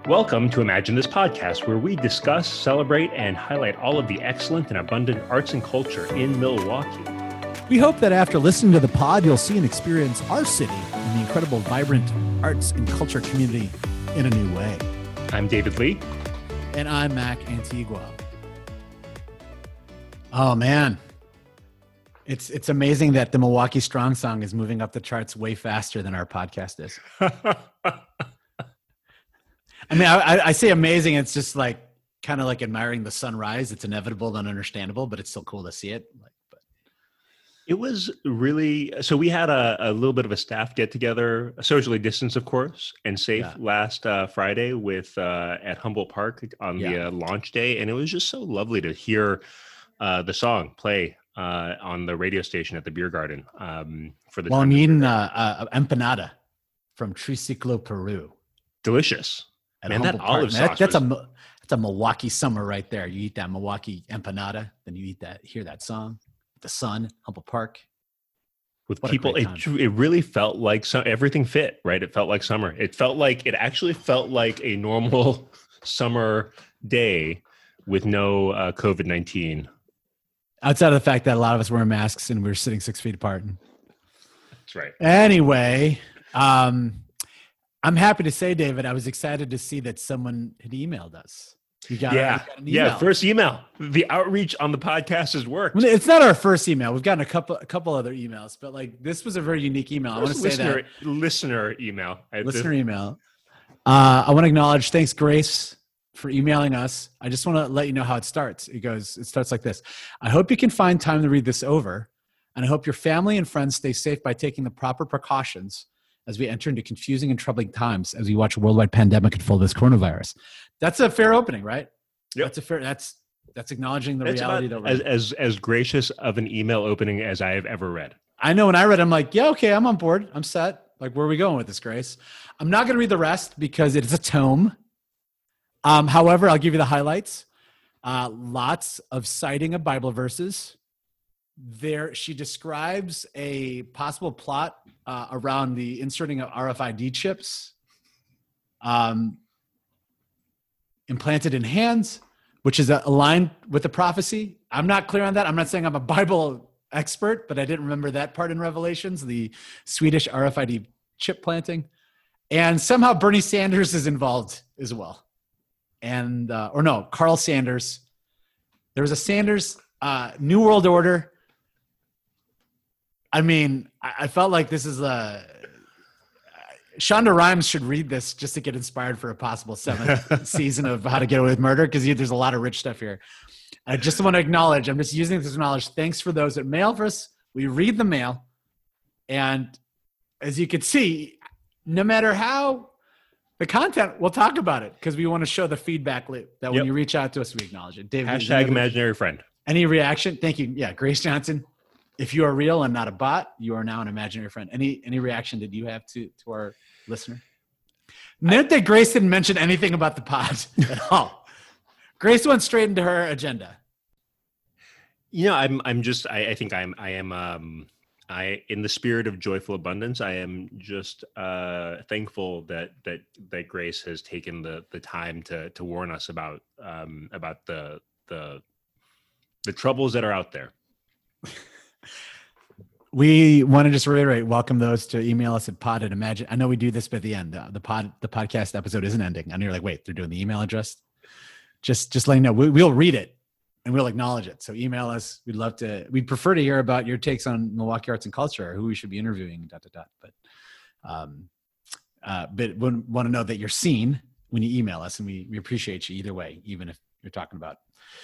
Welcome to Imagine This Podcast, where we discuss, celebrate, and highlight all of the excellent and abundant arts and culture in Milwaukee. We hope that after listening to the pod, you'll see and experience our city and the incredible, vibrant arts and culture community in a new way. I'm David Lee. And I'm Mac Antigua. Oh, man. It's amazing that the Milwaukee Strong song is moving up the charts way faster than our podcast is. I mean, I say amazing. It's just like kind of like admiring the sunrise. It's inevitable and understandable, but it's still cool to see it. It was really, so we had a little bit of a staff get together, socially distanced, of course, and safe last Friday with at Humboldt Park on the launch day. And it was just so lovely to hear the song play on the radio station at the beer garden for the. Well, I'm eating empanada from Triciclo, Peru. Delicious. Man, that olive sauce. That's a Milwaukee summer right there. You eat that Milwaukee empanada, then you hear that song, the sun, Humboldt Park. With people, it really felt like everything fit, right? It felt like summer. It actually felt like a normal summer day with no COVID-19. Outside of the fact that a lot of us wearing masks and we were sitting 6 feet apart. That's right. Anyway, I'm happy to say, David, I was excited to see that someone had emailed us. We got an email. First email. The outreach on the podcast has worked. It's not our first email. We've gotten a couple other emails, but like this was a very unique email. I want to say that listener email. Email. I want to acknowledge. Thanks, Grace, for emailing us. I just want to let you know how it starts. It starts like this. I hope you can find time to read this over, and I hope your family and friends stay safe by taking the proper precautions as we enter into confusing and troubling times as we watch a worldwide pandemic unfold this coronavirus. That's a fair opening, right? Yep. That's acknowledging the reality. As gracious of an email opening as I have ever read. I know when I read it, I'm like, yeah, okay, I'm on board. I'm set. Like, where are we going with this, Grace? I'm not going to read the rest because it is a tome. However, I'll give you the highlights. Lots of citing of Bible verses. There, she describes a possible plot around the inserting of RFID chips implanted in hands, which is aligned with the prophecy. I'm not clear on that. I'm not saying I'm a Bible expert, but I didn't remember that part in Revelations, the Swedish RFID chip planting. And somehow Bernie Sanders is involved as well. And, Carl Sanders. There was a Sanders New World Order. I mean, I felt like this is Shonda Rhimes should read this just to get inspired for a possible 7th season of How to Get Away with Murder, because there's a lot of rich stuff here. I just want to acknowledge, I'm just using this to acknowledge, thanks for those that mail for us. We read the mail. And as you can see, no matter how the content, we'll talk about it because we want to show the feedback loop that when you reach out to us, we acknowledge it. David, #, imaginary friend. Any reaction? Thank you. Yeah, Grace Johnson. If you are real and not a bot, you are now an imaginary friend. Any reaction did you have to our listener? Note that Grace didn't mention anything about the pod at all. Grace went straight into her agenda. You know, I think I am in the spirit of joyful abundance, I am just thankful that Grace has taken the time to warn us about the troubles that are out there. We want to just reiterate, welcome those to email us at pod@imagine. I know we do this by the end. The podcast episode isn't ending. And you're like, wait, they're doing the email address? Just letting you know, we'll read it and we'll acknowledge it. So email us. We'd prefer to hear about your takes on Milwaukee arts and culture, or who we should be interviewing, ... But want to know that you're seen when you email us, and we appreciate you either way, even if you're talking about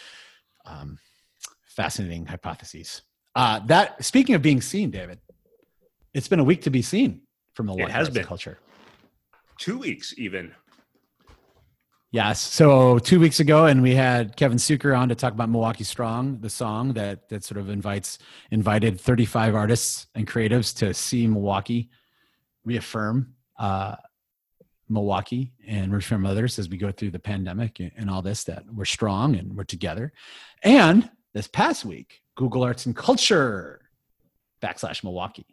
fascinating hypotheses. Speaking of being seen, David, it's been a week to be seen from Milwaukee arts and culture. 2 weeks even. Yes. So 2 weeks ago, and we had Kevin Suker on to talk about Milwaukee Strong, the song that sort of invited 35 artists and creatives to see Milwaukee, reaffirm Milwaukee, and reaffirm others as we go through the pandemic and all this, that we're strong and we're together. And this past week, Google Arts and Culture /Milwaukee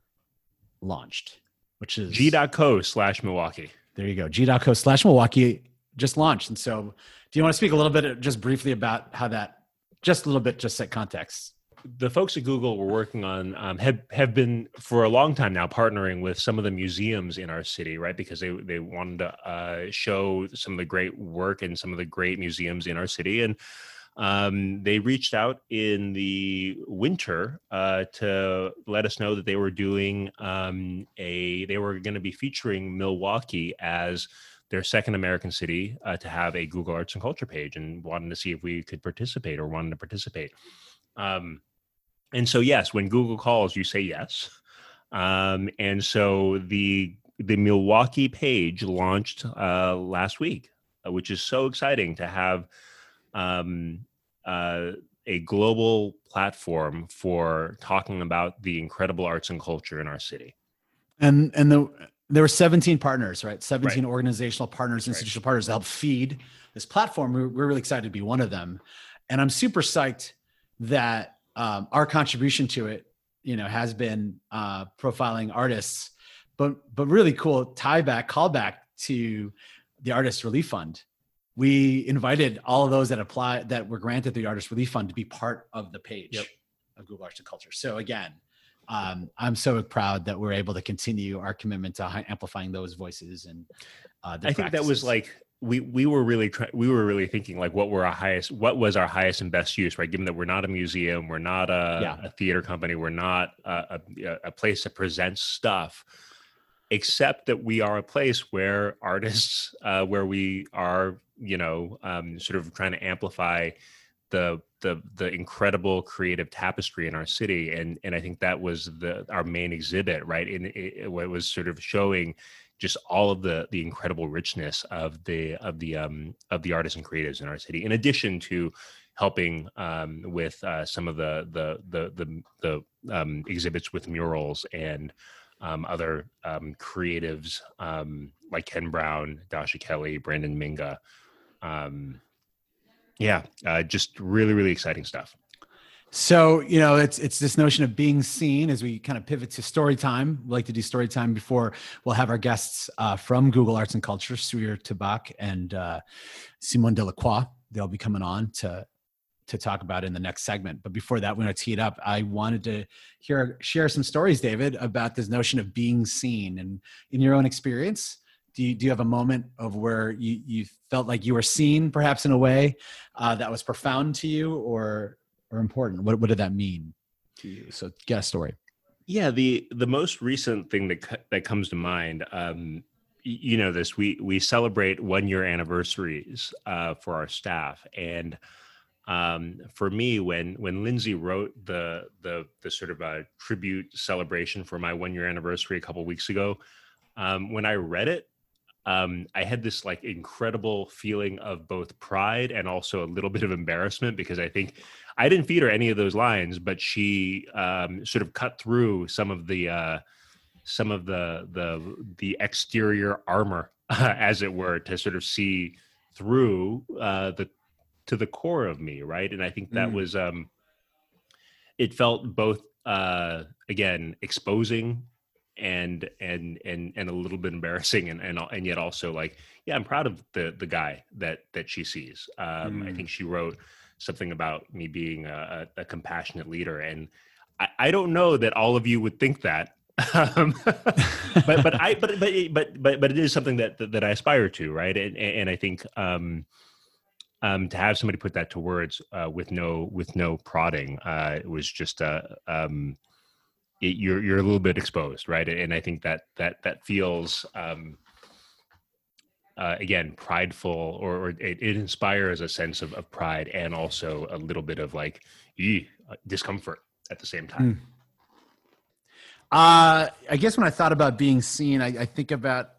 launched, which is g.co/Milwaukee. There you go. g.co/Milwaukee. just launched. And so do you want to speak a little bit just briefly about how that, just a little bit, just set context? The folks at Google were working on have been for a long time now partnering with some of the museums in our city, right? Because they wanted to show some of the great work in some of the great museums in our city, and they reached out in the winter to let us know that they were doing they were going to be featuring Milwaukee as their second American city to have a Google Arts and Culture page, and wanted to see if we could participate or wanted to participate. And so, yes, when Google calls, you say yes. And so the Milwaukee page launched last week, which is so exciting to have a global platform for talking about the incredible arts and culture in our city. And there were 17 partners, right? 17 right. Organizational partners, institutional partners to help feed this platform. We're really excited to be one of them. And I'm super psyched that our contribution to it, has been profiling artists, but really cool callback to the Artist Relief Fund. We invited all of those that were granted the Artist Relief Fund to be part of the page of Google Arts and Culture. So again, I'm so proud that we're able to continue our commitment to amplifying those voices and I think that was like we were really thinking like what was our highest and best use, right? Given that we're not a museum, we're not a theater company, we're not a place that presents stuff, except that we are a place where artists, where we are, sort of trying to amplify the incredible creative tapestry in our city, and I think that was our main exhibit, right? It was sort of showing just all of the incredible richness of the artists and creatives in our city, in addition to helping with some of the exhibits with murals and other creatives like Ken Brown, Dasha Kelly, Brandon Minga. Just really, really exciting stuff. So, it's this notion of being seen as we kind of pivot to story time. We like to do story time before we'll have our guests from Google Arts and Culture, Surier Tabak and Simone Delacroix. They'll be coming on to talk about in the next segment. But before that, we're going to tee it up. I wanted to share some stories, David, about this notion of being seen. And in your own experience, do you have a moment of where you felt like you were seen, perhaps in a way that was profound to you or important? What did that mean to you? So get a story. Yeah, the most recent thing that comes to mind, we celebrate 1-year anniversaries for our staff, and for me, when Lindsay wrote the sort of a tribute celebration for my 1-year anniversary a couple of weeks ago, when I read it, I had this like incredible feeling of both pride and also a little bit of embarrassment, because I think I didn't feed her any of those lines, but she sort of cut through some of the exterior armor, as it were, to sort of see through to the core of me, right? And I think that was it felt both again exposing and a little bit embarrassing, and yet also like, yeah, I'm proud of the guy that she sees. I think she wrote something about me being a compassionate leader, and I don't know that all of you would think that, but it is something that I aspire to, right? And I think to have somebody put that to words with no prodding, it was just you're a little bit exposed, right? And I think that feels again prideful, or it inspires a sense of pride, and also a little bit of like discomfort at the same time. I guess when I thought about being seen, I think about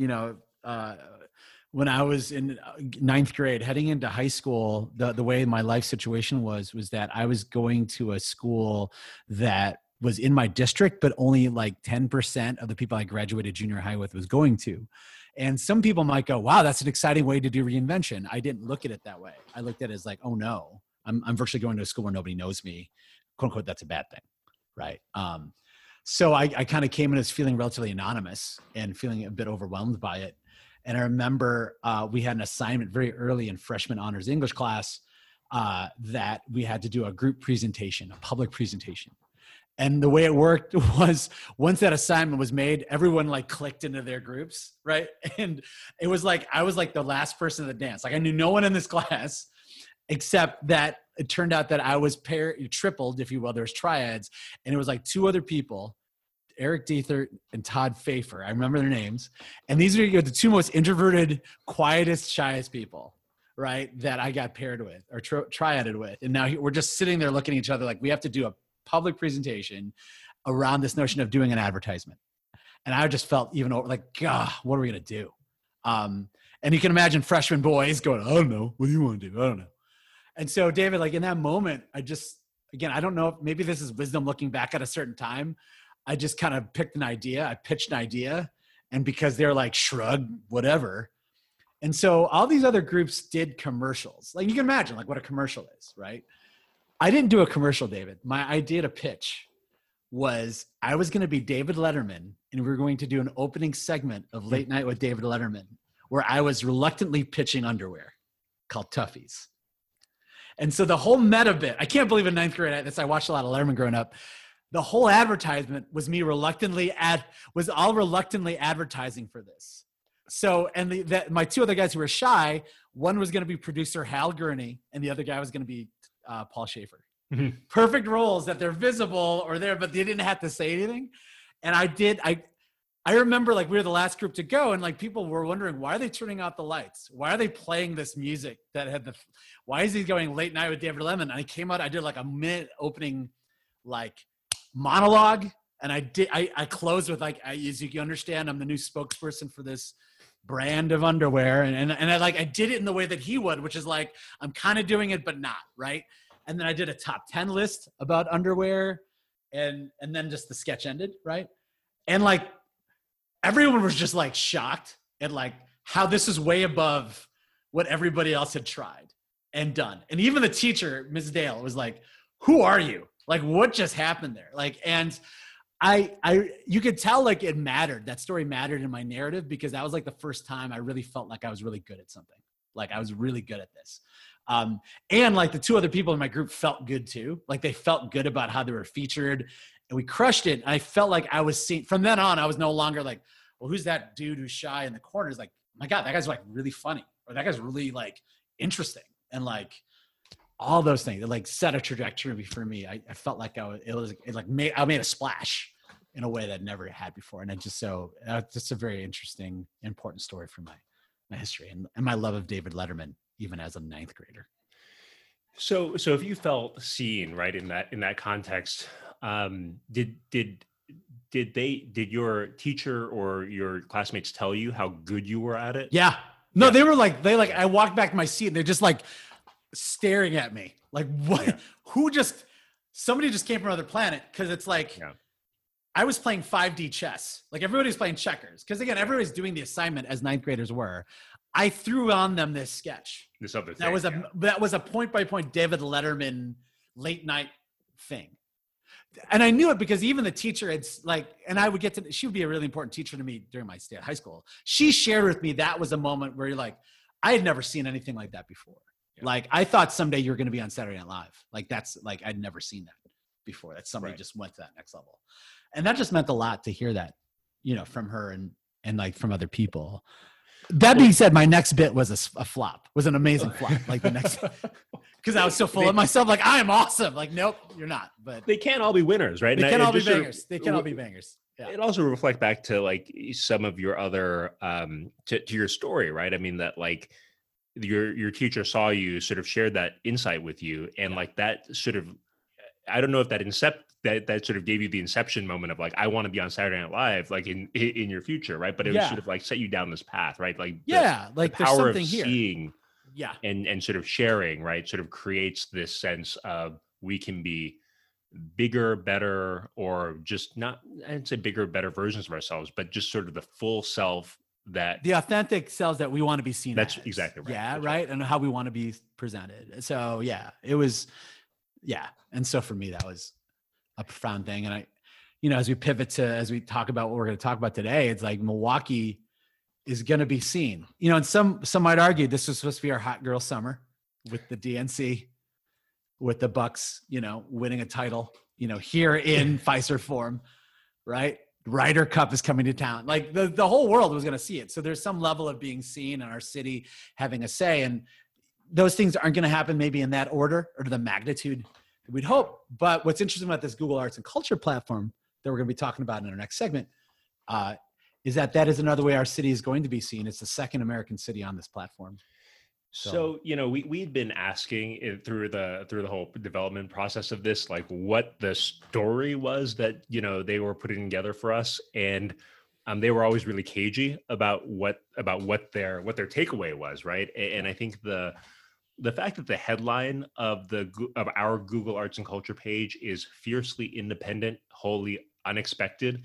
when I was in 9th grade, heading into high school, the way my life situation was that I was going to a school that was in my district, but only like 10% of the people I graduated junior high with was going to. And some people might go, wow, that's an exciting way to do reinvention. I didn't look at it that way. I looked at it as like, oh no, I'm virtually going to a school where nobody knows me. Quote unquote, that's a bad thing, right? So I kind of came in as feeling relatively anonymous and feeling a bit overwhelmed by it. And I remember we had an assignment very early in freshman honors English class that we had to do a group presentation, a public presentation. And the way it worked was once that assignment was made, everyone like clicked into their groups, right? And it was like, I was like the last person in the dance. Like I knew no one in this class, except that it turned out that I was tripled, if you will. There's triads. And it was like two other people, Eric Diethert and Todd Pfeiffer. I remember their names. And these are the two most introverted, quietest, shyest people, right? That I got paired with or triaded with. And now we're just sitting there looking at each other like we have to do a public presentation around this notion of doing an advertisement. And I just felt even like, God, what are we going to do? And you can imagine freshman boys going, I don't know. What do you want to do? I don't know. And so David, like in that moment, I don't know if maybe this is wisdom looking back at a certain time. I just kind of picked an idea. I pitched an idea. And because they're like, shrug, whatever. And so all these other groups did commercials. Like you can imagine like what a commercial is, right? I didn't do a commercial, David. My idea to pitch was I was going to be David Letterman, and we were going to do an opening segment of Late Night with David Letterman, where I was reluctantly pitching underwear called Toughies. And so the whole meta bit, I can't believe in ninth grade, I watched a lot of Letterman growing up. The whole advertisement was me reluctantly advertising for this. So, and my two other guys who were shy, one was going to be producer Hal Gurney, and the other guy was going to be Paul Schaefer. Mm-hmm. Perfect roles that they're visible or there, but they didn't have to say anything. And I remember like we were the last group to go, and like people were wondering, why are they turning out the lights? Why are they playing this music that had why is he going Late Night with David Letterman? And I came out, I did like a minute opening like monologue. And I closed with like, as you can understand, I'm the new spokesperson for this brand of underwear. And I did it in the way that he would, which is like, I'm kind of doing it, but not, right? And then I did a top 10 list about underwear and then just the sketch ended, right? And like, everyone was just like shocked at like how this is way above what everybody else had tried and done. And even the teacher, Ms. Dale, was like, who are you? Like, what just happened there? Like, and you could tell like it mattered. That story mattered in my narrative because that was like the first time I really felt like I was really good at something. Like I was really good at this. And like the two other people in my group felt good too. Like they felt good about how they were featured and we crushed it. And I felt like I was seen from then on. I was no longer like, well, who's that dude who's shy in the corners? Like, my God, that guy's like really funny, or that guy's really like interesting. And like all those things, it like set a trajectory for me. I felt like I made a splash in a way that I never had before. And just a very interesting, important story for my history and my love of David Letterman, even as a ninth grader. So if you felt seen, right, in that context, did your teacher or your classmates tell you how good you were at it? Yeah. No, yeah. They I walked back to my seat and they're just like staring at me. Like, what? Yeah. Somebody just came from another planet. Cause it's like, yeah. I was playing 5D chess. Like everybody's playing checkers. Cause again, everybody's doing the assignment as ninth graders were. I threw on them this sketch. This other thing. That was a point by point David Letterman late night thing. And I knew it because even the teacher she would be a really important teacher to me during my stay at high school. She shared with me that was a moment where you're like, I had never seen anything like that before. Yeah. Like I thought someday you were going to be on Saturday Night Live. Like that's like, I'd never seen that before. That somebody just went to that next level. And that just meant a lot to hear that, from her and like from other people. That being said, my next bit was a flop, was an amazing flop. Like the next, because I was so full of myself. Like, I am awesome. Like, nope, you're not. But they can't all be winners, right? They can't all be bangers. They can't all be bangers. Yeah. It also reflect back to like some of your other, to your story, right? I mean, that like your teacher saw you, sort of shared that insight with you. And like that sort of, I don't know if that that sort of gave you the inception moment of like, I want to be on Saturday Night Live, like in your future, right? But it was sort of like set you down this path, right? Like the power of seeing, and sort of sharing, right? Sort of creates this sense of we can be bigger, better, or just not, I'd say bigger, better versions of ourselves, but just sort of the full self that the authentic selves that we want to be seen. That's exactly right. Yeah, right. And how we want to be presented. So it was, and so for me that was a profound thing. And as we pivot to, as we talk about what we're going to talk about today, it's like Milwaukee is going to be seen, and some might argue this was supposed to be our hot girl summer with the DNC, with the Bucks, winning a title, here in Fiserv Forum, right? Ryder Cup is coming to town. Like the whole world was going to see it. So there's some level of being seen and our city having a say. And those things aren't going to happen maybe in that order or to the magnitude that we'd hope. But what's interesting about this Google Arts and Culture platform that we're going to be talking about in our next segment is that is another way our city is going to be seen. It's the second American city on this platform. So we'd been asking through the whole development process of this, like what the story was that they were putting together for us, and they were always really cagey about what their takeaway was, right? And I think the fact that the headline of our Google Arts and Culture page is fiercely independent, wholly unexpected.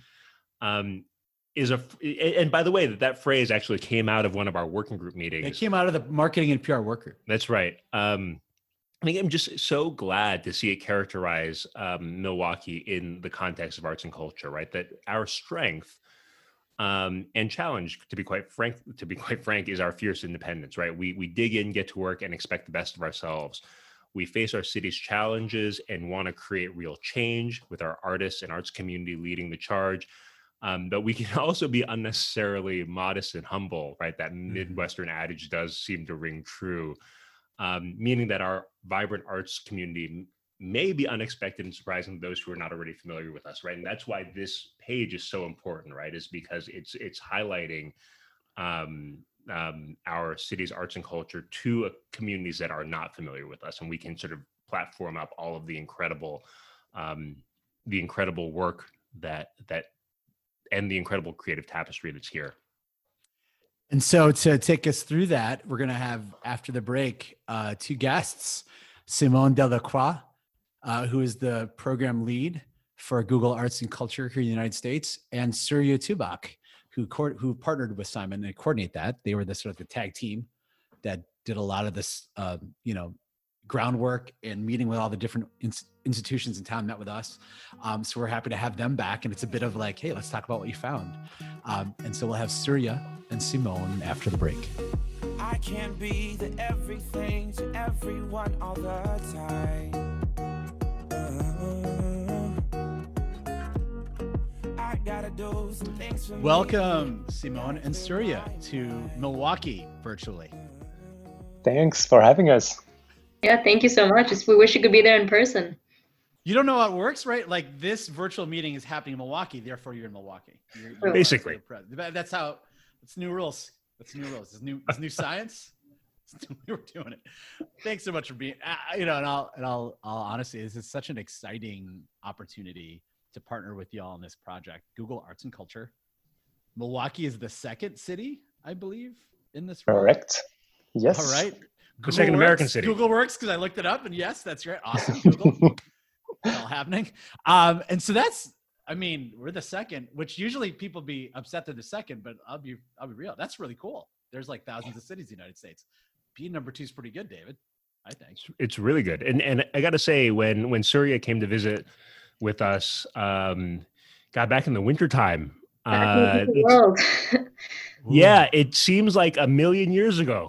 And by the way, that phrase actually came out of one of our working group meetings. It came out of the marketing and PR work group. That's right. I think I'm just so glad to see it characterize Milwaukee in the context of arts and culture, right? That our strength and challenge, to be quite frank, is our fierce independence, right? We dig in, get to work, and expect the best of ourselves. We face our city's challenges and want to create real change with our artists and arts community leading the charge. But we can also be unnecessarily modest and humble, right? That Midwestern adage does seem to ring true, meaning that our vibrant arts community may be unexpected and surprising to those who are not already familiar with us, right? And that's why this page is so important, right? Is because it's highlighting our city's arts and culture to communities that are not familiar with us, and we can sort of platform up all of the incredible work that and the incredible creative tapestry that's here. And so to take us through that, we're going to have, after the break, two guests, Simone Delacroix, who is the program lead for Google Arts and Culture here in the United States, and Surya Tubak, who partnered with Simon and coordinate that. They were the sort of the tag team that did a lot of this, groundwork and meeting with all the different institutions in town, met with us. So we're happy to have them back. And it's a bit of like, hey, let's talk about what you found. And so we'll have Surya and Simone after the break. I can't be the everything to everyone all the time. I gotta do some things for Welcome, Simone and Surya, to Milwaukee virtually. Thanks for having us. Yeah, thank you so much. We wish you could be there in person. You don't know how it works, right? Like this virtual meeting is happening in Milwaukee, therefore you're in Milwaukee. You're basically. That's how. It's new rules. It's new science. We're doing it. Thanks so much for being. And I'll honestly, this is such an exciting opportunity to partner with y'all on this project. Google Arts and Culture. Milwaukee is the second city, I believe, in this. Correct. Yes. All right. The second American city. Google works because I looked it up, and yes, that's right. Awesome, Google. It's all happening. And so we're the second, which usually people be upset they're the second, but I'll be real. That's really cool. There's like thousands of cities in the United States. Being number 2 is pretty good, David, I think. It's really good. And I got to say, when Surya came to visit with us, got back in the wintertime. Yeah, it seems like a million years ago.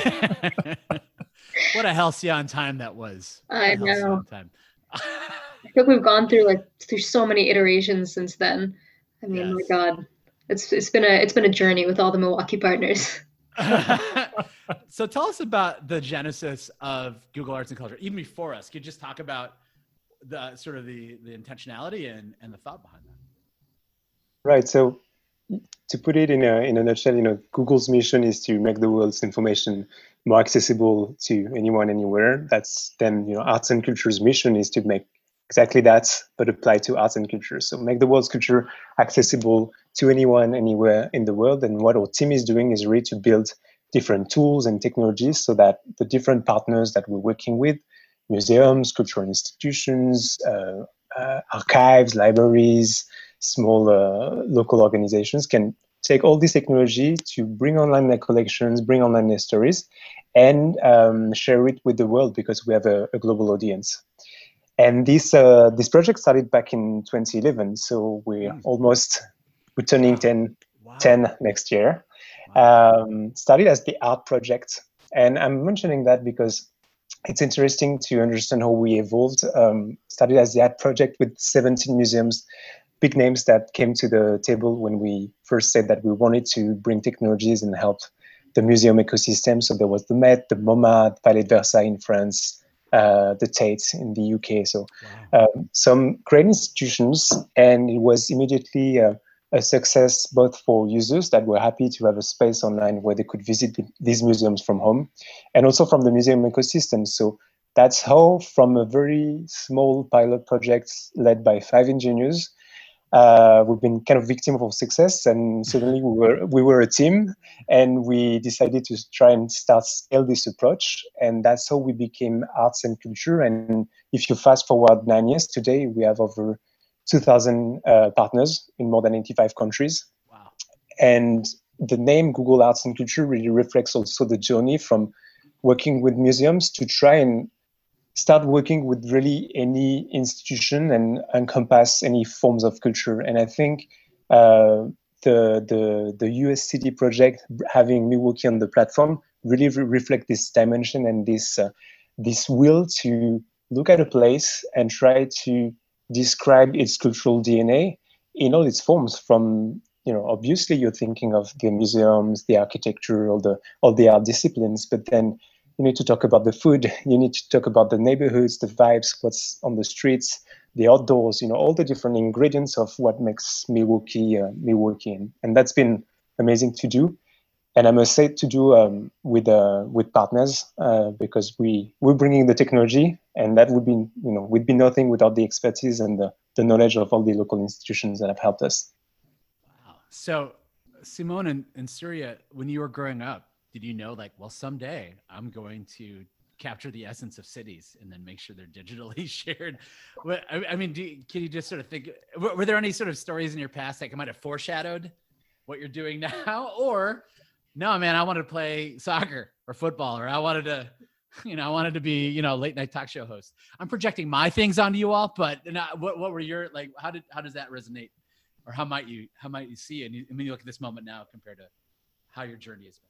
What a halcyon time that was. I know. I think we've gone through so many iterations since then. I mean, yes. My God, it's been a journey with all the Milwaukee partners. So tell us about the genesis of Google Arts and Culture. Even before us, could you just talk about the sort of the intentionality and the thought behind that? Right. So to put it in a nutshell, Google's mission is to make the world's information more accessible to anyone, anywhere. That's then, arts and culture's mission is to make exactly that, but apply to arts and culture. So make the world's culture accessible to anyone, anywhere in the world. And what our team is doing is really to build different tools and technologies so that the different partners that we're working with, museums, cultural institutions, archives, libraries, small local organizations, can take all this technology to bring online their collections, bring online their stories, and share it with the world because we have a global audience. And this project started back in 2011, so we're turning 10 next year. Started as the art project, and I'm mentioning that because it's interesting to understand how we evolved. Started as the art project with 17 museums, big names that came to the table when we first said that we wanted to bring technologies and help the museum ecosystem. So there was the Met, the MoMA, Palais de Versailles in France, the Tate in the UK. So some great institutions, and it was immediately a success both for users that were happy to have a space online where they could visit these museums from home, and also from the museum ecosystem. So that's how, from a very small pilot project led by 5 engineers, we've been kind of victim of our success, and suddenly we were a team, and we decided to try and scale this approach, and that's how we became Arts and Culture. And if you fast forward 9 years, today we have over 2,000 partners in more than 85 countries. Wow! And the name Google Arts and Culture really reflects also the journey from working with museums to try and start working with really any institution and encompass any forms of culture. And I think the US City project, having Milwaukee on the platform, really reflect this dimension and this will to look at a place and try to describe its cultural DNA in all its forms. From, obviously you're thinking of the museums, the architecture, all the art disciplines, but then you need to talk about the food, you need to talk about the neighborhoods, the vibes, what's on the streets, the outdoors, all the different ingredients of what makes Milwaukee, Milwaukee. And that's been amazing to do. And I must say, to do with partners, because we're bringing the technology, and that would be, we'd be nothing without the expertise and the knowledge of all the local institutions that have helped us. Wow. So Simone and Surya, when you were growing up, did you know, like, well, someday I'm going to capture the essence of cities and then make sure they're digitally shared? I mean, can you just sort of think, were there any sort of stories in your past that might have foreshadowed what you're doing now? Or, no, man, I wanted to play soccer or football, or I wanted to be, late night talk show host. I'm projecting my things onto you all, but what were your, like, how does that resonate? Or how might you see it? I mean, you look at this moment now compared to how your journey has been.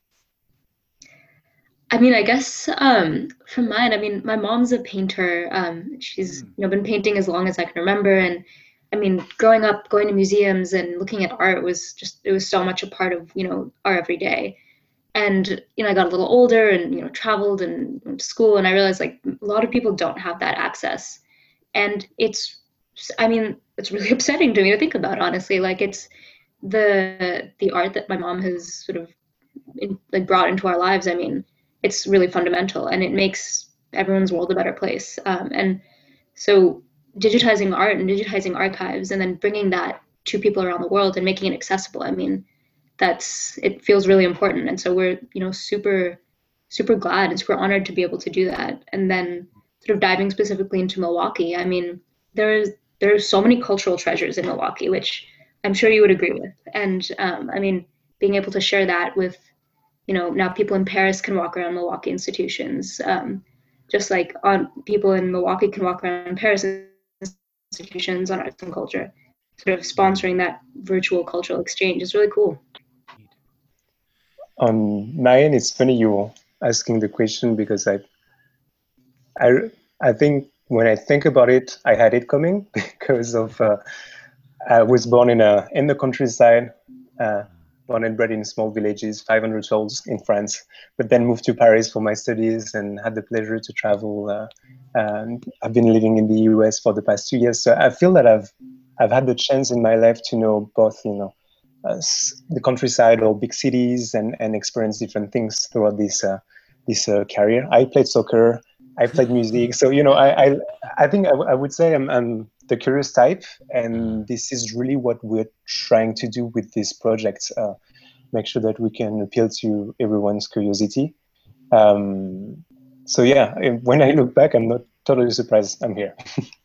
I mean, I guess from mine, I mean, my mom's a painter. She's been painting as long as I can remember. And I mean, growing up, going to museums and looking at art it was so much a part of, our everyday. And, I got a little older and, traveled and went to school, and I realized, like, a lot of people don't have that access. And it's really upsetting to me to think about, honestly. Like, it's the art that my mom has sort of brought into our lives. I mean, it's really fundamental, and it makes everyone's world a better place. And so digitizing art and digitizing archives and then bringing that to people around the world and making it accessible, I mean, it feels really important. And so we're, super, super glad and super honored to be able to do that. And then sort of diving specifically into Milwaukee, I mean, there are so many cultural treasures in Milwaukee, which I'm sure you would agree with. And I mean, being able to share that with, now people in Paris can walk around Milwaukee institutions, just like people in Milwaukee can walk around Paris institutions on arts and culture. Sort of sponsoring that virtual cultural exchange is really cool. On my end, it's funny you asking the question, because I think when I think about it, I had it coming because of I was born in the countryside. Born and bred in small villages, 500 souls in France, but then moved to Paris for my studies and had the pleasure to travel. I've been living in the US for the past 2 years, so I feel that I've had the chance in my life to know both, the countryside or big cities, and experience different things throughout this career. I played soccer, I played music, so I think I would say I'm the curious type, and this is really what we're trying to do with this project. Make sure that we can appeal to everyone's curiosity. So yeah, when I look back, I'm not totally surprised I'm here.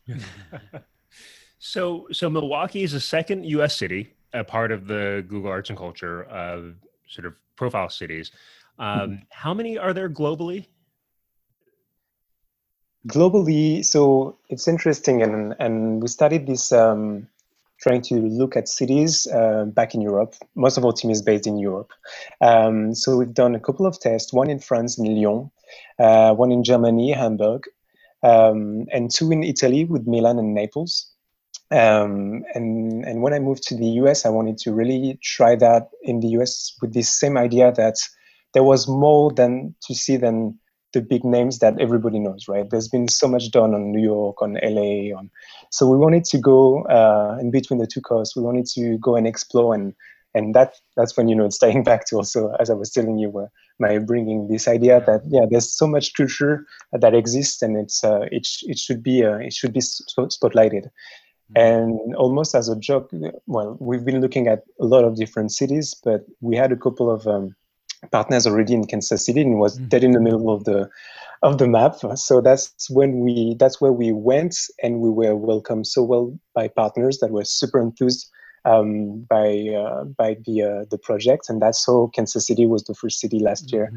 So Milwaukee is the second U.S. city, a part of the Google Arts and Culture sort of profile cities. How many are there globally? Globally, so it's interesting, and we started this trying to look at cities back in Europe. Most of our team is based in Europe. So we've done a couple of tests, one in France, in Lyon, one in Germany, Hamburg, and two in Italy with Milan and Naples. And when I moved to the US, I wanted to really try that in the US with this same idea that there was more than to see than the big names that everybody knows, right? There's been so much done on New York, on LA, so we wanted to go in between the two coasts. We wanted to go and explore, and that's when it's staying back to also, as I was telling you, my bringing this idea that there's so much culture that exists, and it should be spotlighted. And almost as a joke, well, we've been looking at a lot of different cities, but we had a couple of partners already in Kansas City, and it was dead in the middle of the map. So that's where we went, and we were welcomed so well by partners that were super enthused by the project, and that's how Kansas City was the first city last year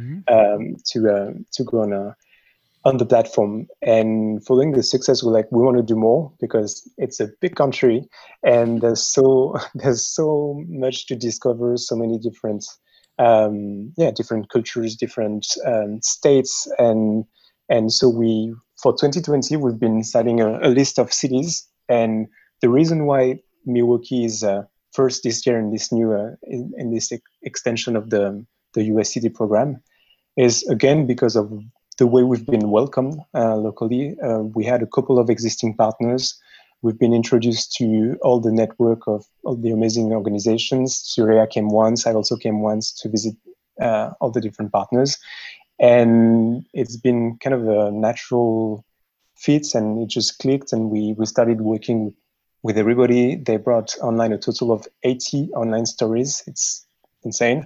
to go on the platform. And following the success, we want to do more because it's a big country, and there's so much to discover, so many different different cultures, different states, and so for 2020 we've been starting a list of cities. And the reason why Milwaukee is first this year in this new in this extension of the US City program is again because of the way we've been welcomed locally. We had a couple of existing partners. We've been introduced to all the network of all the amazing organizations. Syria came once. I also came once to visit all the different partners. And it's been kind of a natural fit, and it just clicked, and we started working with everybody. They brought online a total of 80 online stories. It's insane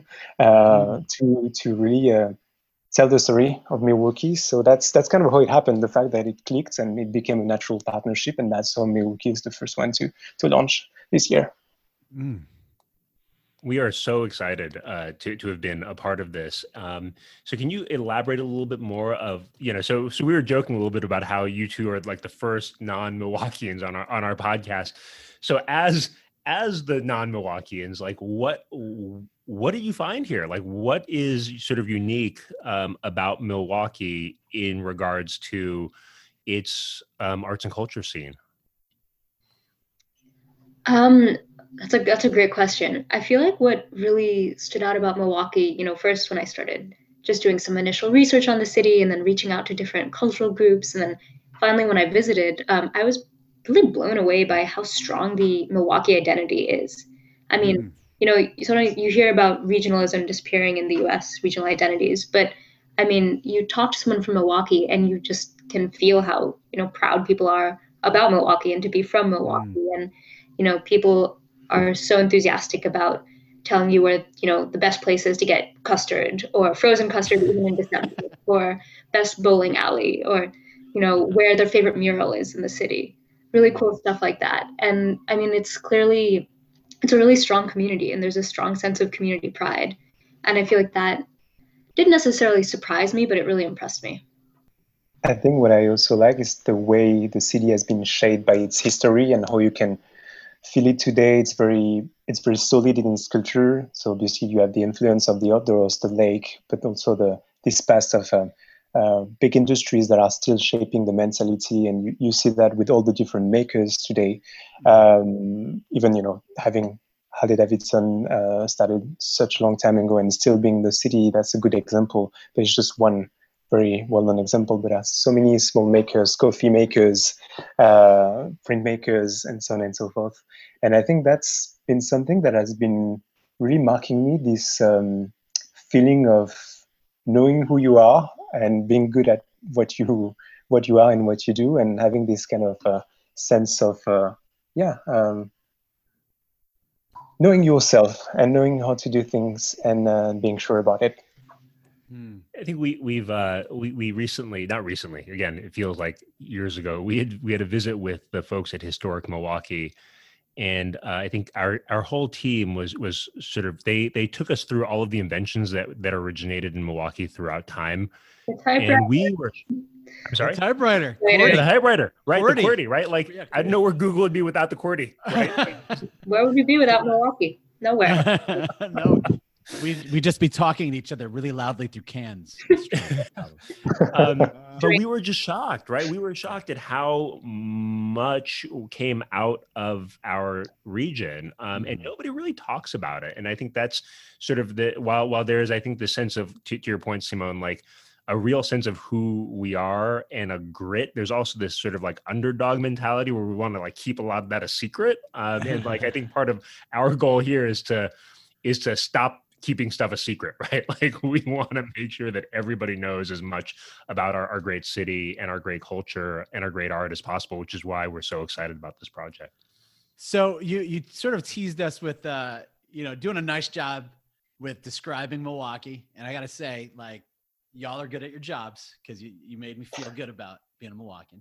to really tell the story of Milwaukee. So that's kind of how it happened, the fact that it clicked and it became a natural partnership, and that's how Milwaukee is the first one to launch this year. We are so excited to have been a part of this. So can you elaborate a little bit more of, so we were joking a little bit about how you two are like the first non-Milwaukeeans on our podcast. So as the non-Milwaukeeans, like what do you find here? Like, what is sort of unique about Milwaukee in regards to its arts and culture scene? That's a great question. I feel like what really stood out about Milwaukee, first when I started just doing some initial research on the city and then reaching out to different cultural groups, and then finally when I visited, I was really blown away by how strong the Milwaukee identity is. I mean, sometimes you hear about regionalism disappearing in the US, regional identities, but I mean, you talk to someone from Milwaukee and you just can feel how, proud people are about Milwaukee and to be from Milwaukee. And, people are so enthusiastic about telling you where, the best places to get custard or frozen custard even in December, or best bowling alley, or, where their favorite mural is in the city. Really cool stuff like that. And I mean, it's a really strong community, and there's a strong sense of community pride. And I feel like that didn't necessarily surprise me, but it really impressed me. I think what I also like is the way the city has been shaped by its history and how you can feel it today. It's very solid in its culture. So obviously you have the influence of the outdoors, the lake, but also this past of big industries that are still shaping the mentality. And you see that with all the different makers today. Even, having Harley Davidson started such a long time ago and still being the city, that's a good example. But it's just one very well-known example, but there's so many small makers, coffee makers, print makers, and so on and so forth. And I think that's been something that has been really marking me, this feeling of knowing who you are and being good at what you are and what you do, and having this kind of sense of knowing yourself and knowing how to do things and being sure about it. I think we recently, not recently, again, it feels like years ago, we had a visit with the folks at Historic Milwaukee. And I think our whole team was sort of, they took us through all of the inventions that originated in Milwaukee throughout time. And we were, I'm sorry? Typewriter. Later. The typewriter, right? QWERTY. The QWERTY, right? Like, Yeah, I don't know where Google would be without the QWERTY, right? Where would we be without Milwaukee? Nowhere. No, we just be talking to each other really loudly through cans. But we were just shocked, right? We were shocked at how much came out of our region, and nobody really talks about it. And I think that's sort of while there's, I think, the sense of, to your point, Simone, like a real sense of who we are and a grit. There's also this sort of like underdog mentality where we want to like keep a lot of that a secret. And like, I think part of our goal here is to stop keeping stuff a secret, right? Like we want to make sure that everybody knows as much about our great city and our great culture and our great art as possible, which is why we're so excited about this project. So you sort of teased us with, doing a nice job with describing Milwaukee. And I got to say, like, y'all are good at your jobs because you made me feel good about being a Milwaukeean.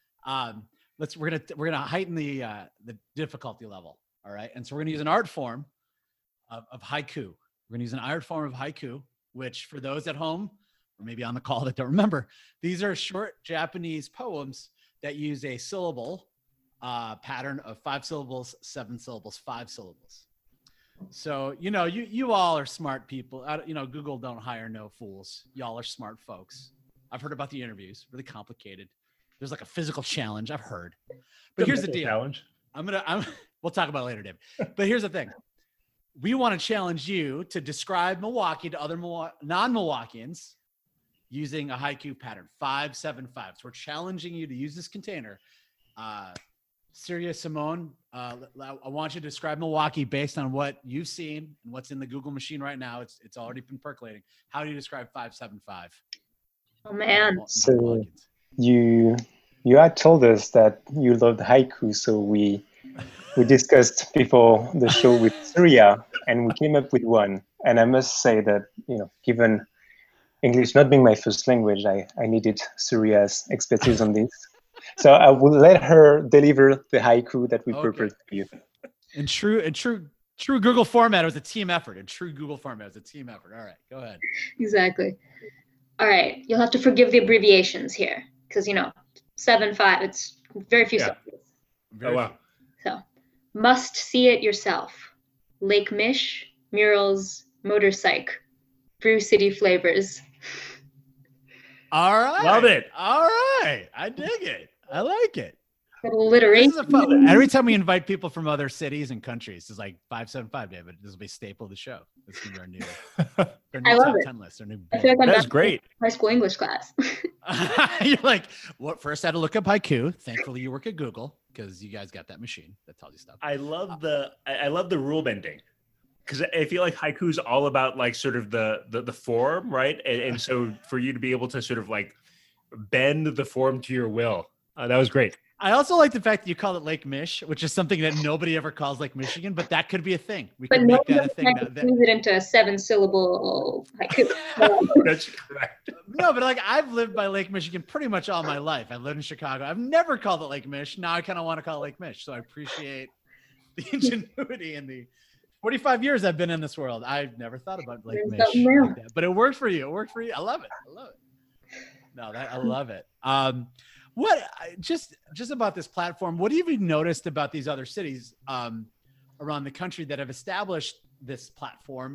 We're gonna heighten the difficulty level. All right, and so we're gonna use an art form of haiku. We're gonna use an art form of haiku, which for those at home or maybe on the call that don't remember, these are short Japanese poems that use a syllable pattern of 5 syllables, 7 syllables, 5 syllables. So, you all are smart people. Google don't hire no fools. Y'all are smart folks. I've heard about the interviews, really complicated. There's like a physical challenge, I've heard. But here's the deal. Challenge. We'll talk about it later, Dave. But here's the thing. We want to challenge you to describe Milwaukee to other non-Milwaukeeans using a haiku pattern, 5, 7, 5. So we're challenging you to use this container. Syria, Simone, I want you to describe Milwaukee based on what you've seen and what's in the Google machine right now. It's already been percolating. How do you describe 575? Oh man! So you had told us that you loved haiku, so we discussed before the show with Syria, and we came up with one. And I must say that given English not being my first language, I needed Syria's expertise on this. So I will let her deliver the haiku that we prepared for you. In true Google format, it was a team effort. All right, go ahead. Exactly. All right, you'll have to forgive the abbreviations here because 7, 5. It's very few syllables. Oh wow. So, must see it yourself. Lake Mish, murals, motorcycle, brew city flavors. All right. Love it. All right. I dig it. I like it. Alliteration. Every time we invite people from other cities and countries, it's like 575, David. This will be a staple of the show. This is our new I love it. 10 list. Our new I feel like I'm That's back great. in high school English class. You're like, what? First I had to look up haiku. Thankfully you work at Google because you guys got that machine that tells you stuff. I love the rule bending. Because I feel like haiku is all about like sort of the form, right? And so for you to be able to sort of like bend the form to your will, that was great. I also like the fact that you call it Lake Mich, which is something that nobody ever calls Lake Michigan, but that could be a thing. We could make that a thing. Move it into a 7-syllable haiku. That's correct. No, but like I've lived by Lake Michigan pretty much all my life. I've lived in Chicago. I've never called it Lake Mich. Now I kind of want to call it Lake Mich. So I appreciate the ingenuity and the 45 years I've been in this world. I've never thought about Lake Mich like that, but it worked for you. I love it. No, I love it. What just about this platform? What have you noticed about these other cities around the country that have established this platform?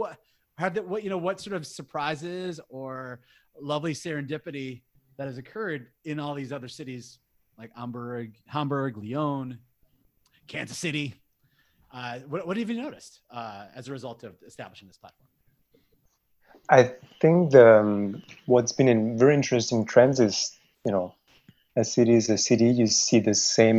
What sort of surprises or lovely serendipity that has occurred in all these other cities like Hamburg, Lyon, Kansas City? What have you noticed as a result of establishing this platform? I think what's been a very interesting trend is, a city is a city. You see the same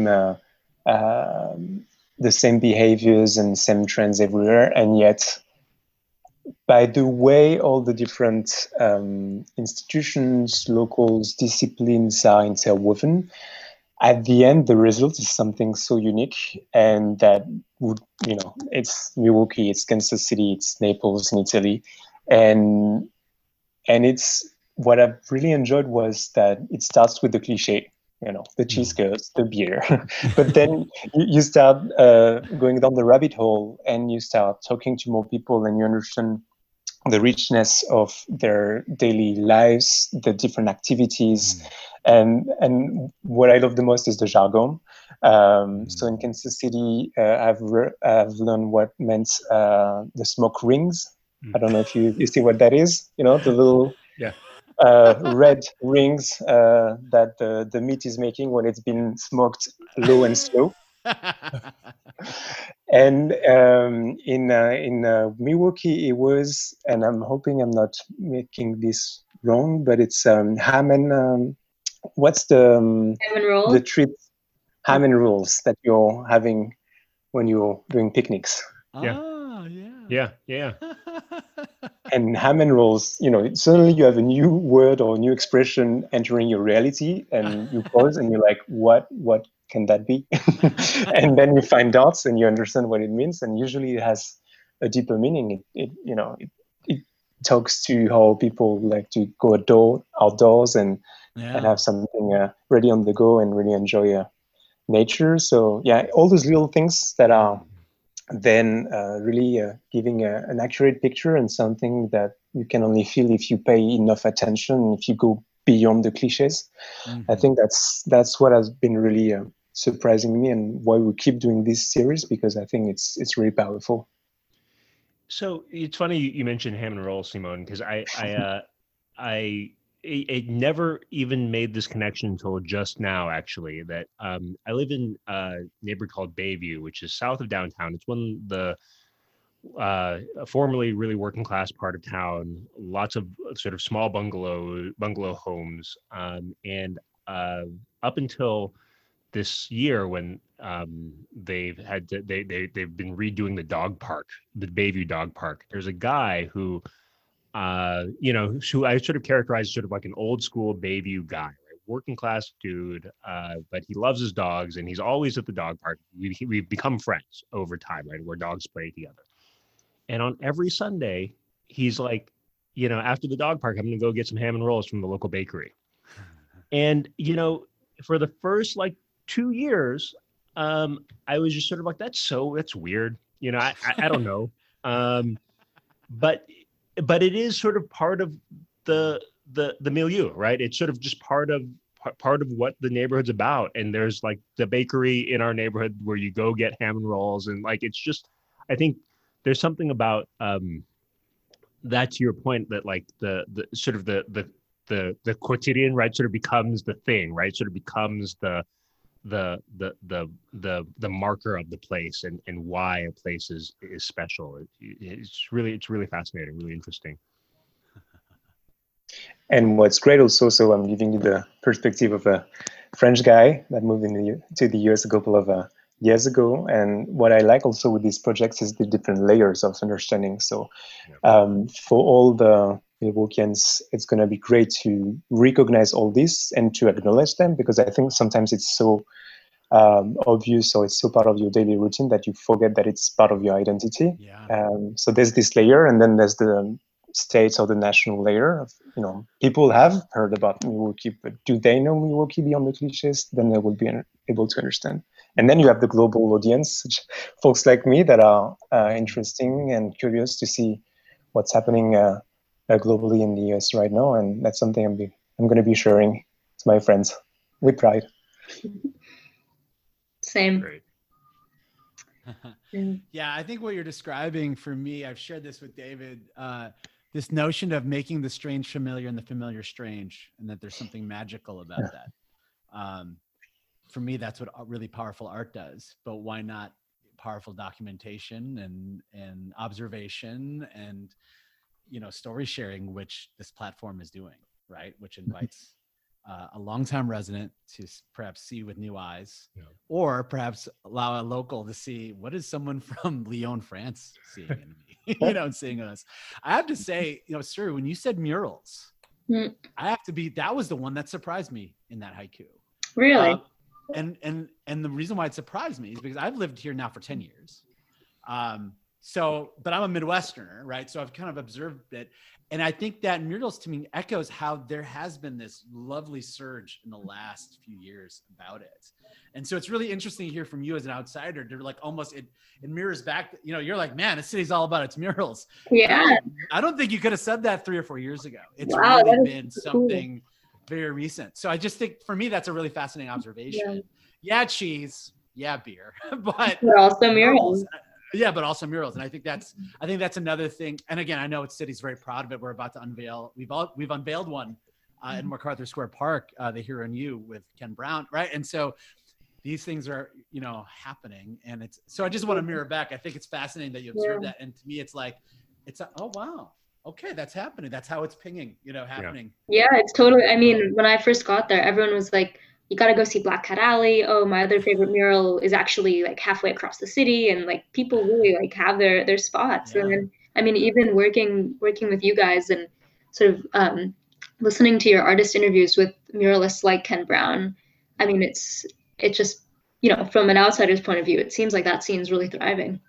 behaviors and same trends everywhere, and yet, by the way all the different institutions, locals, disciplines are interwoven, at the end, the result is something so unique, and that would, it's Milwaukee, it's Kansas City, it's Naples in Italy, and it's what I've really enjoyed was that it starts with the cliche, the cheese curds, the beer, but then you start going down the rabbit hole, and you start talking to more people, and you understand the richness of their daily lives, the different activities, and what I love the most is the jargon. So in Kansas City, I've learned what meant the smoke rings. I don't know if you see what that is. You know, the little red rings that the meat is making when it's been smoked low and slow. And in Milwaukee, it was, and I'm hoping I'm not making this wrong, but it's ham and what's Ham and rolls? the treat, ham and rolls that you're having when you're doing picnics. Yeah. And ham and rolls, you know, suddenly you have a new word or a new expression entering your reality, and you pause and you're like, what can that be? And then you find out and you understand what it means, and usually it has a deeper meaning. It talks to how people like to go outdoors and have something ready on the go and really enjoy nature. So yeah, all those little things that are then really giving an accurate picture and something that you can only feel if you pay enough attention, if you go beyond the cliches. I think that's what has been really surprising me, and why we keep doing this series, because I think it's really powerful. So it's funny you mentioned ham and roll, Simone, because I never even made this connection until just now, actually, that I live in a neighborhood called Bayview, which is south of downtown. It's one of the formerly really working class part of town, lots of sort of small bungalow homes. And up until this year, when they've been redoing the dog park, the Bayview dog park, there's a guy who who I sort of characterize as sort of like an old school Bayview guy, right? Working class dude, but he loves his dogs, and he's always at the dog park. We've become friends over time, right? Where dogs play together. And on every Sunday, he's like, after the dog park, I'm going to go get some ham and rolls from the local bakery. And, for the first like 2 years, I was just sort of like, that's weird. I don't know. But it is sort of part of the milieu, right? It's sort of just part of what the neighborhood's about. And there's like the bakery in our neighborhood where you go get ham and rolls, and like it's just, I think there's something about that, to your point, that like the sort of the quotidian, right, sort of becomes the thing, right? Sort of becomes the marker of the place, and why a place is special. It's really fascinating, really interesting. And what's great also, so I'm giving you the perspective of a French guy that moved to the US a couple of years ago. And what I like also with these projects is the different layers of understanding. So for all the Milwaukeeans, it's going to be great to recognize all this and to acknowledge them, because I think sometimes it's so obvious, or it's so part of your daily routine that you forget that it's part of your identity. So there's this layer, and then there's the state or the national layer of, people have heard about Milwaukee, but do they know Milwaukee beyond the cliches? Then they will be able to understand. And then you have the global audience, folks like me that are interesting and curious to see what's happening globally in the US right now. And that's something I'm going to be sharing to my friends with pride. Same. Great. Yeah, I think what you're describing, for me, I've shared this with David, this notion of making the strange familiar and the familiar strange, and that there's something magical about that. For me, that's what really powerful art does. But why not powerful documentation and observation and story sharing, which this platform is doing, right? Which invites a longtime resident to perhaps see with new eyes, or perhaps allow a local to see, what is someone from Lyon, France seeing in me, seeing us. I have to say, Suri, when you said murals, that was the one that surprised me in that haiku. Really? And the reason why it surprised me is because I've lived here now for 10 years. So, but I'm a Midwesterner, right? So I've kind of observed it. And I think that murals to me echoes how there has been this lovely surge in the last few years about it. And so it's really interesting to hear from you as an outsider. They're like almost, it mirrors back, you know, you're like, man, the city's all about its murals. Yeah. I don't think you could have said that 3 or 4 years ago. It's Wow, really been something very recent. So I just think for me, that's a really fascinating observation. Yeah, cheese, yeah, beer, but also murals. Yeah, but also murals. And I think that's another thing. And again, I know its city's very proud of it. We're about to unveil, we've unveiled one in MacArthur Square Park, the Hero in You with Ken Brown, right? And so these things are, you know, happening. And so I just want to mirror back. I think it's fascinating that you observe that. And to me, it's like, oh, wow. Okay, that's happening. That's how it's pinging, you know, happening. Yeah, it's totally, I mean, when I first got there, everyone was like, you got to go see Black Cat Alley. Oh, my other favorite mural is actually like halfway across the city. And like people really like have their spots. Yeah. And then, I mean, even working with you guys and sort of listening to your artist interviews with muralists like Ken Brown, I mean, it's just, you know, from an outsider's point of view, it seems like that scene's really thriving.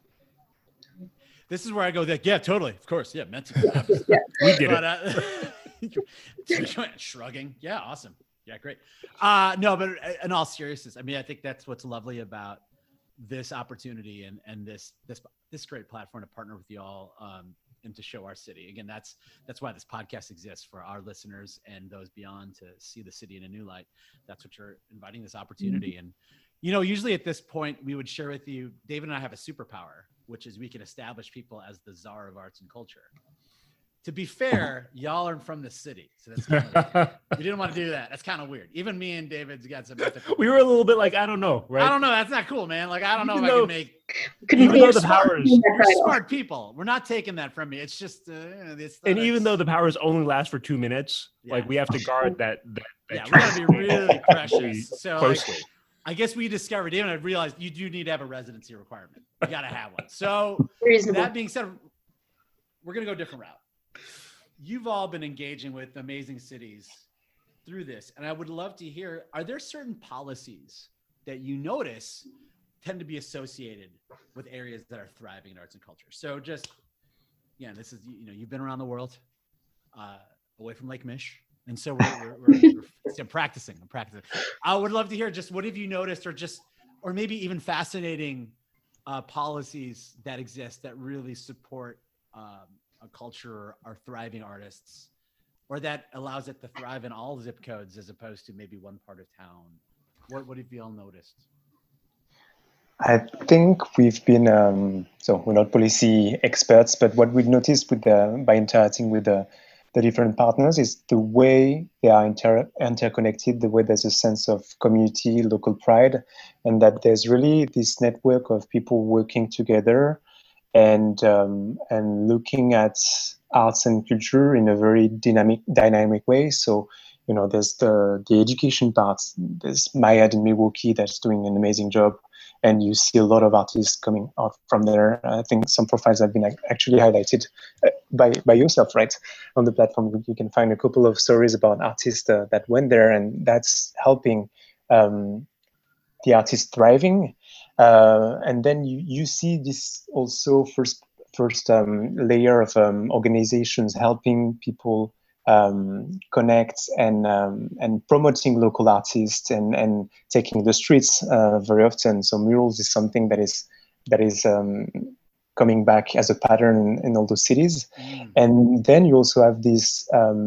This is where I go, like, yeah, totally. Of course. Yeah, meant to. Yeah. We did it. Shrugging. Yeah, awesome. Yeah, great. No, but in all seriousness, I mean, I think that's what's lovely about this opportunity and this great platform to partner with y'all and to show our city. Again, that's why this podcast exists, for our listeners and those beyond to see the city in a new light. That's what you're inviting, this opportunity. And, you know, usually at this point, we would share with you, David and I have a superpower, which is we can establish people as the czar of arts and culture. To be fair, y'all are from the city, so that's kind of weird. We didn't want to do that. That's kind of weird. Even me and David's got some. We were a little bit like, I don't know, right? I don't know. That's not cool, man. Like, I don't know if I can make. Even though the powers, we're smart people. We're not taking that from me. It's just. And even though the powers only last for 2 minutes, like we have to guard that. Yeah, we gotta be really precious. So closely. Like, I guess we discovered, David, I realized you do need to have a residency requirement. You gotta have one. So that being said, we're gonna go a different route. You've all been engaging with amazing cities through this. And I would love to hear, are there certain policies that you notice tend to be associated with areas that are thriving in arts and culture? So just, yeah, this is, you know, you've been around the world, away from Lake Mish. And so I'm practicing. I would love to hear just what have you noticed, or maybe even fascinating policies that exist that really support a culture or thriving artists, or that allows it to thrive in all zip codes as opposed to maybe one part of town. What have you all noticed? I think we've been, so we're not policy experts, but what we've noticed by interacting with the different partners is the way they are interconnected, the way there's a sense of community, local pride, and that there's really this network of people working together and looking at arts and culture in a very dynamic way. So, you know, there's the education part. There's MIAD in Milwaukee that's doing an amazing job, and you see a lot of artists coming out from there. I think some profiles have been actually highlighted by yourself, right, on the platform. You can find a couple of stories about artists that went there, and that's helping the artists thriving. And then you see this also first layer of organizations helping people connect and promoting local artists and taking the streets very often. So murals is something that is coming back as a pattern in all those cities. And then you also have these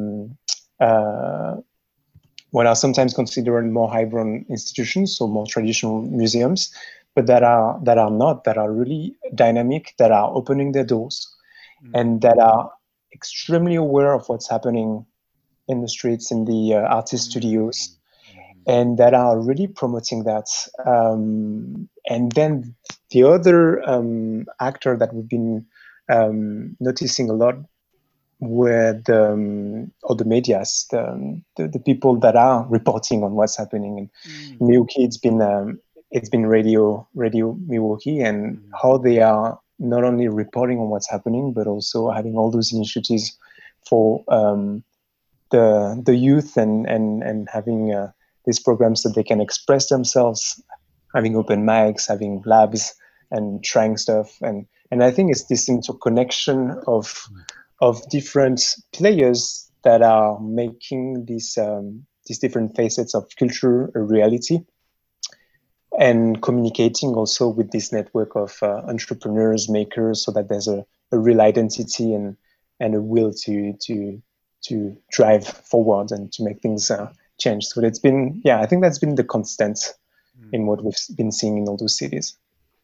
what are sometimes considered more hybrid institutions, so more traditional museums, but that are really dynamic, that are opening their doors, and that are extremely aware of what's happening in the streets, in the artist studios, and that are really promoting that. And then the other actor that we've been noticing a lot were the medias, the people that are reporting on what's happening. In Milwaukee, it's been Radio Milwaukee, and how they are not only reporting on what's happening, but also having all those initiatives for the youth and having these programs that they can express themselves, having open mics, having labs, and trying stuff. And I think it's this interconnection of different players that are making these different facets of culture a reality, and communicating also with this network of entrepreneurs, makers, so that there's a real identity and a will to drive forward and to make things change. So it's been, I think that's been the constant in what we've been seeing in all those cities.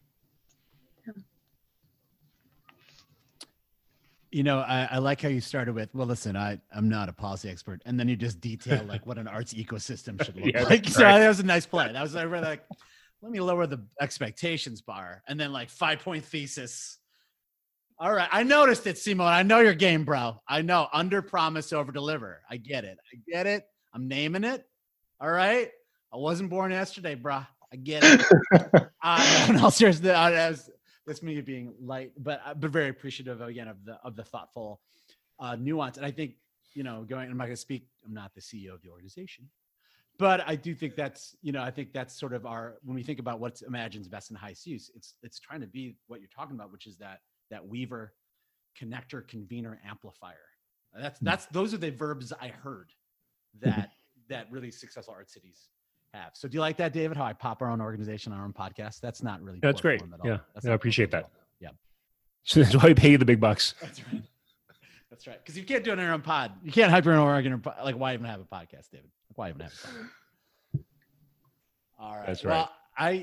You know, I like how you started with, well, listen, I'm not a policy expert. And then you just detail like what an arts ecosystem should look like. So that was a nice play. That was like, let me lower the expectations bar. And then like 5-point thesis. All right. I noticed it, Simone. I know your game, bro. I know. Under promise, over deliver. I get it. I'm naming it. All right. I wasn't born yesterday, bro. I get it. In all seriousness, that's me being light, but very appreciative again of the thoughtful nuance. And I think, you know, I'm not going to speak. I'm not the CEO of the organization, but I do think that's, you know, I think that's sort of when we think about what's Imagine's best and highest use, it's trying to be what you're talking about, which is that weaver, connector, convener, amplifier. Those are the verbs I heard that really successful art cities have. So do you like that, David? How I pop our own organization, our own podcast? That's not really. That's great. Yeah, I appreciate that. Yeah. So that's why we pay you the big bucks. That's right. That's right. Because you can't do it on your own pod. You can't hype your own organ. Like, why even have a podcast, David? Why even have a podcast? All right. That's right. Well,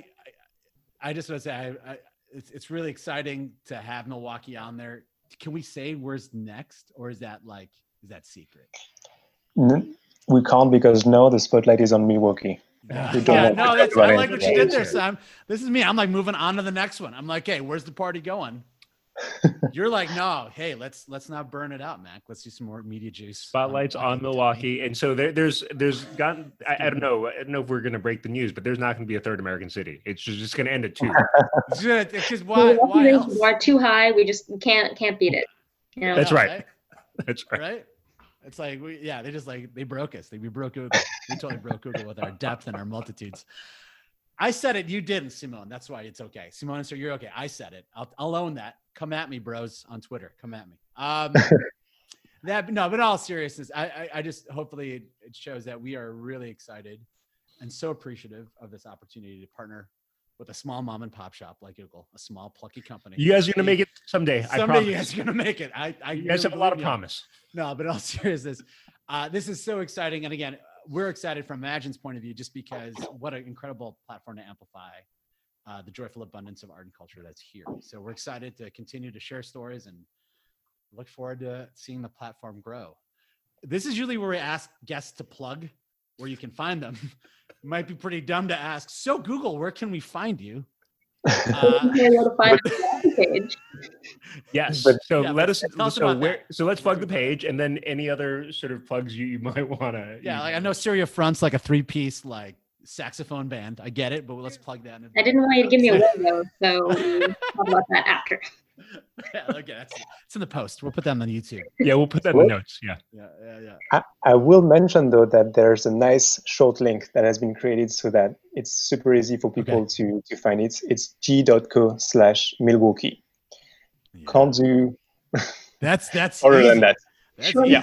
I just want to say, it's really exciting to have Milwaukee on there. Can we say where's next, or is that secret? We can't, because now the spotlight is on Milwaukee. I like what you did there, Sam. This is me. I'm like moving on to the next one. I'm like, hey, where's the party going? You're like, no, hey, let's not burn it out, Mac. Let's do some more media juice. Spotlight's on Milwaukee, and so there's gotten. I don't know if we're gonna break the news, but there's not gonna be a third American city. It's just gonna end at 2. Because why else? We're too high. We can't beat it. You know? That's right. That's right. Right. It's like they broke us. We broke Google. We totally broke Google with our depth and our multitudes. I said it, you didn't, Simone. That's why it's okay. Simone, so you're okay. I said it. I'll own that. Come at me, bros, on Twitter. Come at me. But in all seriousness, I just hopefully it shows that we are really excited and so appreciative of this opportunity to partner with a small mom and pop shop like Google, a small plucky company. You guys are gonna make it someday. Someday you guys are gonna make it. You guys have a lot of promise. No, but in all seriousness, this is so exciting. And again, we're excited from Imagine's point of view, just because what an incredible platform to amplify the joyful abundance of art and culture that's here. So we're excited to continue to share stories and look forward to seeing the platform grow. This is usually where we ask guests to plug where you can find them. It might be pretty dumb to ask. So Google, where can we find you? To find the page. Yes. So let us. So let's plug the page, and then any other sort of plugs you might want to. Yeah, like I know Syria Front's like a 3-piece like saxophone band. I get it, but let's plug that in. I didn't want you to give me a logo, so we'll talk about that after. Yeah, okay, it's in the post. We'll put that on YouTube. Yeah, we'll put that in the notes. Yeah. I will mention though that there's a nice short link that has been created so that it's super easy for people to find it. It's g.co/Milwaukee. Yeah. Can't do that's other easy. than that. That's Yeah.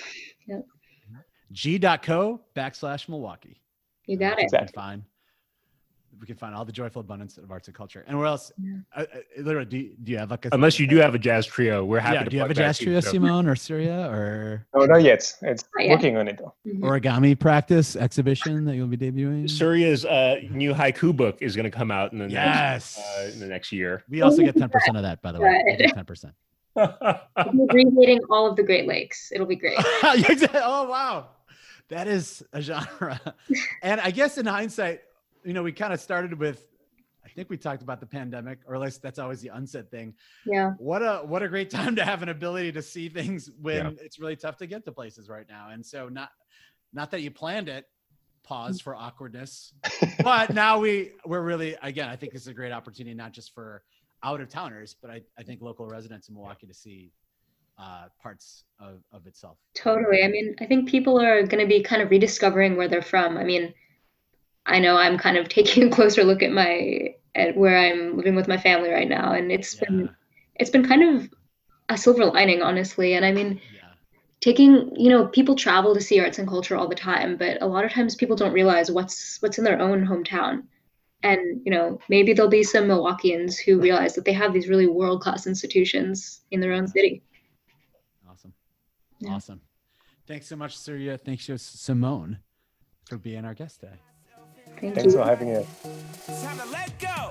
g.co/Milwaukee. You got it. Exactly. We can find all the joyful abundance of arts and culture. And where else? Literally, do you have like a? Unless you do have a jazz trio, we're happy to. Do you have a jazz trio, Simone or Syria or? No, not yet. It's working on it though. Origami practice exhibition that you'll be debuting. Syria's new haiku book is going to come out in the next year. We also get 10% of that, by the way. We get 10%. Rereading all of the Great Lakes. It'll be great. Oh wow, that is a genre. And I guess in hindsight, you know, we kind of started with, I think we talked about the pandemic, or at least that's always the unsaid thing. Yeah. What a great time to have an ability to see things when it's really tough to get to places right now. And so not that you planned it, pause for awkwardness, but now we're really, again, I think this is a great opportunity, not just for out of towners, but I think local residents in Milwaukee to see parts of itself. Totally. I mean, I think people are going to be kind of rediscovering where they're from. I mean, I know I'm kind of taking a closer look at my where I'm living with my family right now, and it's been kind of a silver lining, honestly. And I mean, taking, people travel to see arts and culture all the time, but a lot of times people don't realize what's in their own hometown. And, maybe there'll be some Milwaukeeans who realize that they have these really world-class institutions in their own city. Awesome. Yeah. Awesome. Thanks so much, Surya. Thanks you, Simone, for being our guest today. Thanks for having us. Time to let go.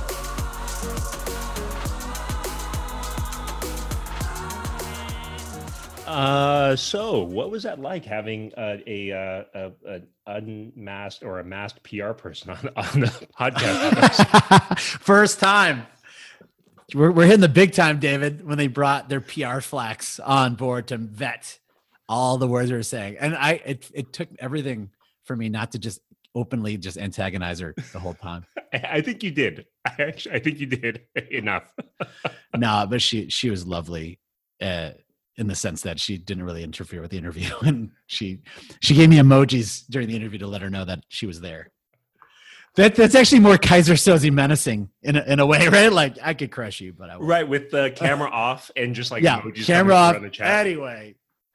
So what was that like having an unmasked or a masked PR person on the podcast? First time. We're hitting the big time, David, when they brought their PR flacks on board to vet all the words we were saying. And it took everything for me not to just openly just antagonize her the whole time. I think you did. I think you did enough. No, but she was lovely. In the sense that she didn't really interfere with the interview, and she gave me emojis during the interview to let her know that she was there. That's actually more Kaiser Soze menacing in a way, right? Like, I could crush you, but I won't. Right, with the camera off and just like emojis camera off. On the chat. Anyway,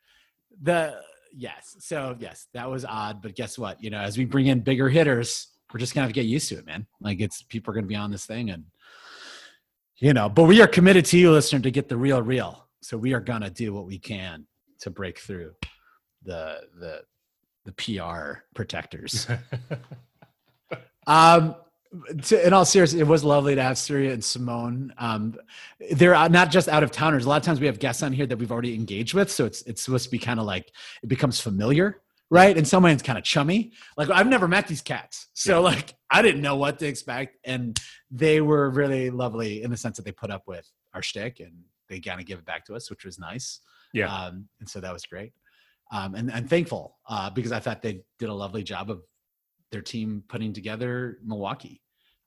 so that was odd, but guess what? As we bring in bigger hitters, we're just gonna have to get used to it, man. Like, people are gonna be on this thing, and but we are committed to you, listener, to get the real. So we are gonna do what we can to break through the PR protectors. In all seriousness, it was lovely to have Surya and Simone. They're not just out of towners. A lot of times we have guests on here that we've already engaged with, so it's supposed to be kind of like it becomes familiar, right? And some way it's kind of chummy. Like, I've never met these cats, so like I didn't know what to expect, and they were really lovely in the sense that they put up with our shtick and they kind of give it back to us, which was nice. Yeah. And so that was great. And thankful because I thought they did a lovely job of their team putting together Milwaukee.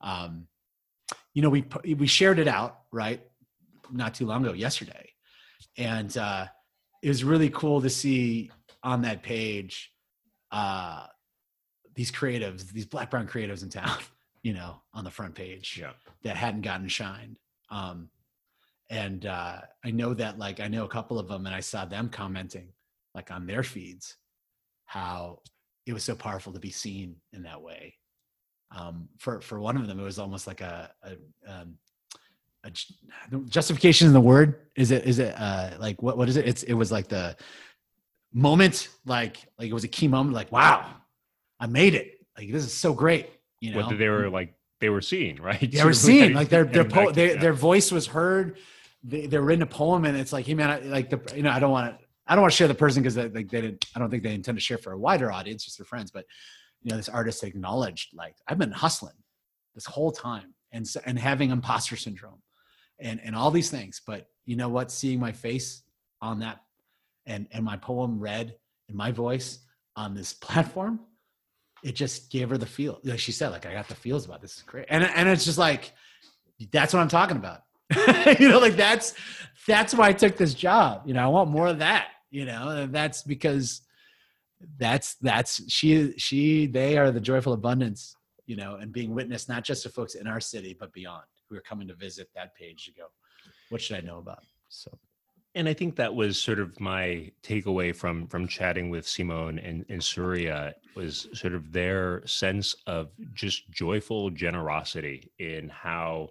We shared it out, right? Not too long ago, yesterday. And it was really cool to see on that page these creatives, these Black Brown creatives in town, on the front page that hadn't gotten shined. And I know that, like, I know a couple of them, and I saw them commenting, like, on their feeds, how it was so powerful to be seen in that way. For one of them, it was almost like a justification in the word. Is it like what is it? It was like the moment, like it was a key moment. Like, wow, I made it! Like, this is so great. What they were seeing, right? They were seeing, like, their voice was heard. They're written a poem, and it's like, hey man, I don't want to share the person because I don't think they intend to share for a wider audience, just their friends. But this artist acknowledged, like, I've been hustling this whole time and having imposter syndrome and all these things. But you know what? Seeing my face on that and my poem read in my voice on this platform, it just gave her the feel. Like she said, like, I got the feels about this. Is great. And it's just like, that's what I'm talking about. Like, that's why I took this job. I want more of that, and that's because they are the joyful abundance, and being witnessed not just to folks in our city, but beyond, who are coming to visit that page to go, what should I know about? So. And I think that was sort of my takeaway from chatting with Simone and Surya, was sort of their sense of just joyful generosity in how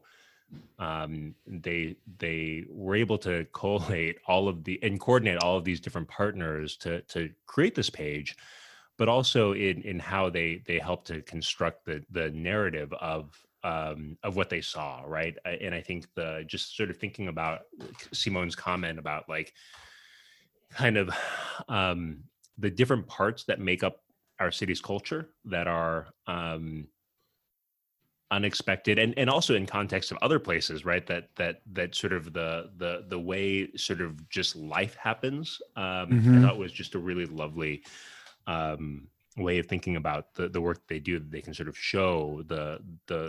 they were able to coordinate all of these different partners to create this page, but also in how they helped to construct the narrative of what they saw, right? And I think just sort of thinking about Simone's comment about, like, kind of the different parts that make up our city's culture that are unexpected, and also in context of other places, right? That sort of the way sort of just life happens. I thought was just a really lovely way of thinking about the work they do. They can sort of show the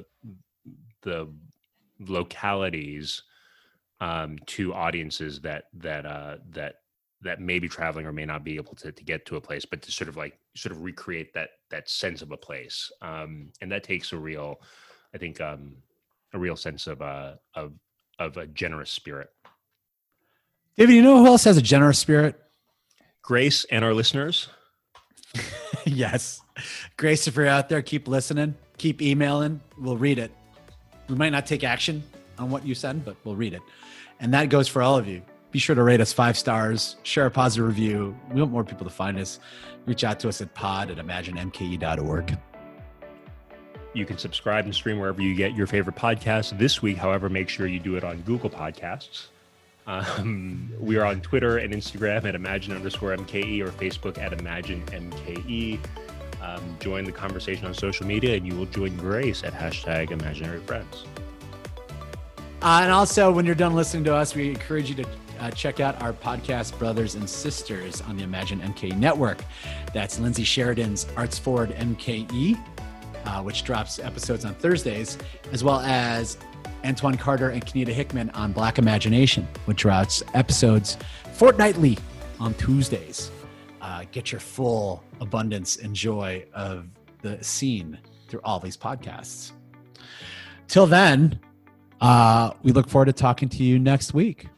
localities to audiences that may be traveling or may not be able to get to a place, but to sort of recreate that sense of a place. And that takes a real, I think, real sense of a generous spirit. David, you know who else has a generous spirit? Grace and our listeners. Yes. Grace, if you're out there, keep listening, keep emailing. We'll read it. We might not take action on what you send, but we'll read it. And that goes for all of you. Be sure to rate us 5 stars, share a positive review. We want more people to find us. Reach out to us at pod@imaginemke.org. You can subscribe and stream wherever you get your favorite podcasts. This week, however, make sure you do it on Google Podcasts. We are on Twitter and Instagram at imagine_MKE or Facebook at imaginemke. Join the conversation on social media, and you will join Grace at #ImaginaryFriends. And also, when you're done listening to us, we encourage you to check out our podcast brothers and sisters on the Imagine MKE network. That's Lindsay Sheridan's Arts Forward MKE, which drops episodes on Thursdays, as well as Antoine Carter and Kenita Hickman on Black Imagination, which drops episodes fortnightly on Tuesdays. Get your full abundance and joy of the scene through all these podcasts. Till then, we look forward to talking to you next week.